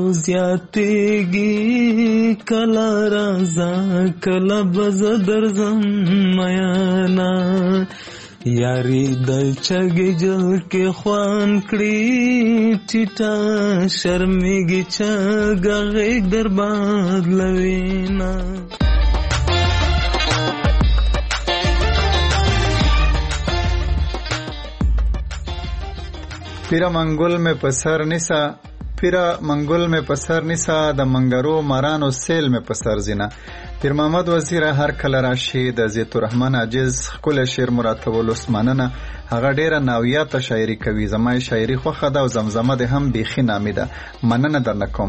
زیاتېږي کله راځه کله به زه درځم میانه یاری د چګې جل کې خوان کړي ټیټه شرمېږي چګه غېږ در بدلوینه. پیرا منگل میں پسر نسا پیرا منگل میں پسر نسا د منګرو مارانو سیل میں پسر زینا. پیر محمد وزیر هر کله راشي د زیت الرحمن عاجز خپل شعر مراتب العثماننه هغه ډیره ناویاته شاعري کوي. زما شاعري خوښه ده او زمزمه ده هم بیخي نامي ده. مننه درنه کوم.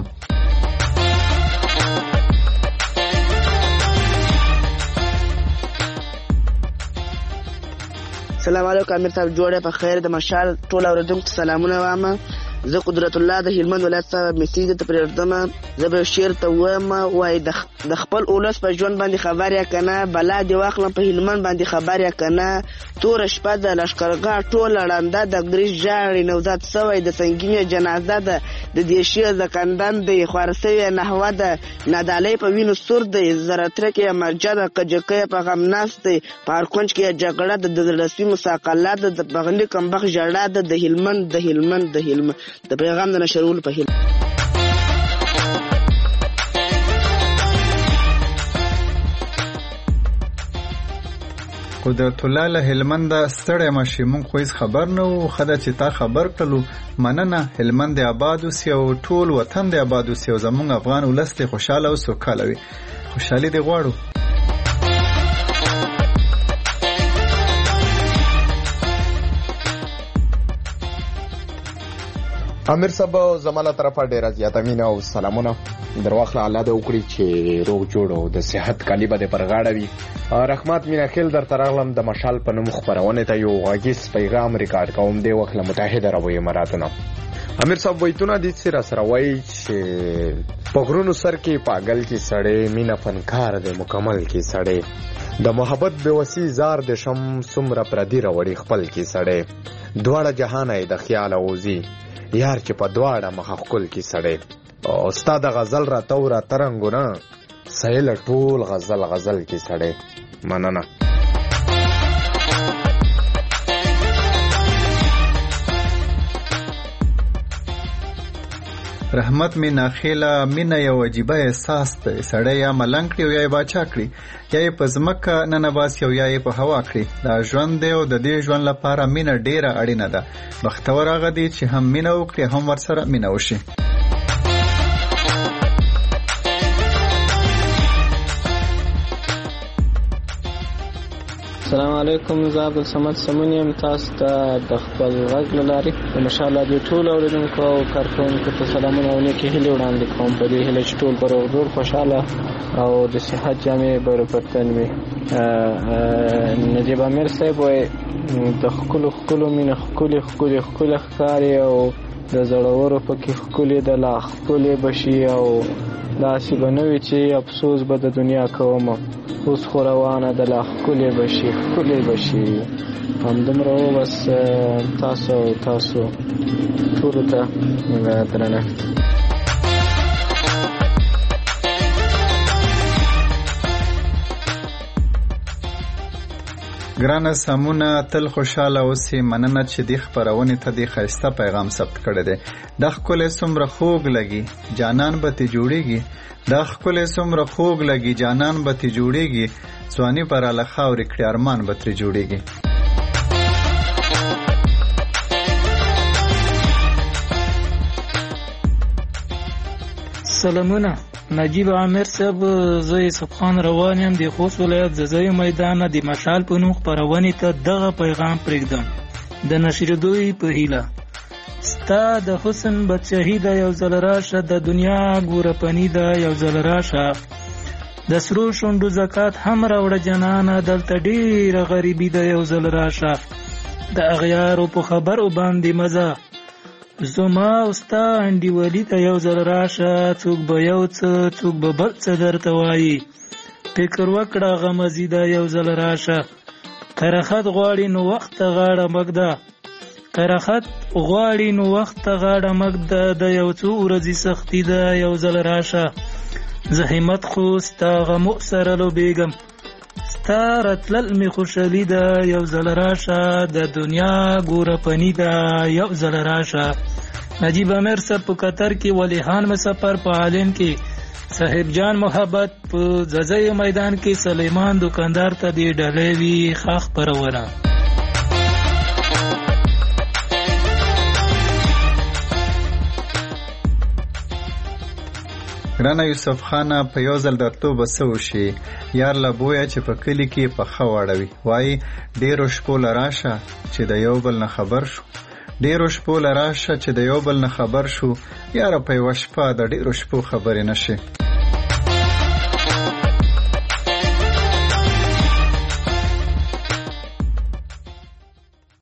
سلام علیکم امیر صاحب جوړه په خیر د مشال ټول اوریدونکو سلامونه وامه. زه قدرت الله د هلمند ولایت صاحب میسیج ته پرېږدم. زه به شعر ته وایم وای د خپل اولس په ژوند باندې خبر یا کنه بلا دی واخلم په هلمند باندې خبر یا کنه تور شپه د لشکرګاه ټول لړنده د ګریش جاړي نوزاد سوی د سنگینه جنازه ده د دیشي زکندن د خورسوي نحوه ده ندالې په وینو سور د زرترکه مرجده کجکه په غم ناست پارکونج کې جګړه د رسمي مساقلات د بغلی کمبخ جړه د هلمند د پیغام د نشرولو په هیله. قدرت الله له هلمند ستړی ماشي مونږ خو هیڅ خبر نه وو. خدا چې تا خبر کړلو مننه. هلمند آباد اوسي او ټول وطن د آباد اوسي او زمونږ افغان ولس ته خوشاله او سوکاله وي. خوشحالي دې غواړو. امیر صاحب زماله طرفه ډیره زیاته مینه او سلامونه درواخله. الله دې وکړي چې روغ جوړ او د صحت کالی به دې پر غاړه وي. رحمت مینا خیل درته راغلم د مشال په نوم خپرونې ته یو غږیز پیغام ریکارډ کوم. دې وخت له متحده عربو اماراتو نه امیر صاحب وایتونه دي چې راسره وایي چې په غرونو سر کې پاگل کې سړی مینه فنکار دی مکمل کې سړی د محبت بېوسي زار د شم څومره پردي راوړي خپل کې سړی دواړه جهان یې د خیال اوزي یار چې په دواړه مخه خپل کې سړی. استاد غزل را تورا ترنګونه سهیل ټول غزل کې سړی. مننه. رحمت می ناخیله مینه یو عجیبه احساس دی. سړی یا ملنګ کړي او یا یې باچا کړي یا یې په ځمکه ننباسي او یا یې په هوا کړي. دا ژوند دی او د دې ژوند لپاره مینه ډیره اړینه ده. بختور هغه دی چې هم مینه وکړي هم ورسره مینه وشي. السلام علیکم. زه عبدالصمد سمون یم. تاسو ته د خپل غږ له لارې د مشال رادیو ټولو اورېدونکو او کارکوونکو ته سلامونه او نیکې هیلې وړاندې کوم په دې هیله چې ټول به روغ جوړ خوشحاله او د صحت جامې به پر تن وي. نجیب امیر صاحب وایي د ښکلو مینه ښکلې ښکاري او د زړورو پکې ښکلې د لا ښکلې بشي او داسې به نه وي چې افسوس به د دنیا کوم اوس خو روانه د لا ښکلې بشي همدومره و بس. تاسو ټولو ته درنښت. ګرانه سمونه تل خوشاله اوسې. مننه چې دې خپرونې ته دې ښایسته پیغام ثبت کړی دی. دا ښکلی څومره خوږ لګي جانان به تې جوړېږي، دا ښکلی څومره خوږ لګي جانان به تې جوړېږي، ځواني به راله خاورې کړي ارمان به ترې جوړېږي. سلامونه نجیب عامر صاحب، زه یوسف خان روان یم د خوست ولایت ززای میدان د مشال په نوم خپرونې ته دغه پیغام پرېږدم د نشریدوی په هیله. ستا د حسن بادشاهي ده یو ځل راشه، د دنیا ګوره پني ده یو ځل راشه، د سرو شونډو زکات هم راوړه جنانه، دلته ډېره غریبي ده یو ځل راشه، د اغیارو په خبرو باندې مزه زما ستا انډیوالي ته یو ځل راشه، څوک به یو څه څوک به بل څه درته وایي، فکر وکړه غمزي ده یو ځل راشه، کرخت غواړي نو وخت ته غاړه مږده، کرخت غواړي نو وخت ته غاړه مږده، د یو څو ورځې سختي ده یو ځل راشه، زه همت خو ستا غمو سره لوبېږم، ستا راتلل مې خوشحالي ده یو ځل راشه، د دنیا ګوره پني ده یو ځل راشه. نجیب امیر صاحب په قطر کې، ولیحان مسافر په عالم کې، صاحب جان محبت په ززای میدان کې، سلیمان دکاندار ته دې ډالۍ وي ښه خپرونه. ګرانه یوسف خانه په یو ځل درتلو به څه وشي، یار له بویه چې په کلي کې پخه واړوي، وایي ډېرو شپو له راشه چې د یو بل نه خبر شو، ډېرو شپو له راشه چې د یو بل نه خبر شو، یاره په یوه شپه د ډېرو شپو خبرې نشي.